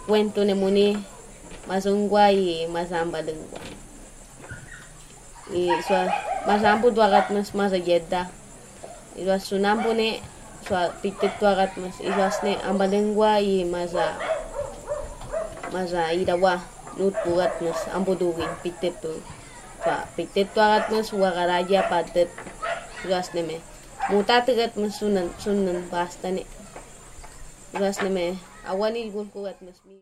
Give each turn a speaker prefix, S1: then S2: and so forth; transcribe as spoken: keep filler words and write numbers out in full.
S1: cuento ne muni masungwa y masamba lengua. Y so masampu tuagat mas masa jedda. Itu sunampu ne so pitet tuagat mas itu asne amba lengua y masa masa irawa nut buat mas ampu dugi pitet tu. So pitet tuagat mas wagaraja patet. Itu asne me. Muta tegat mas sunan sunan pasta ne. Itu asne me awani gul kuat mas mi.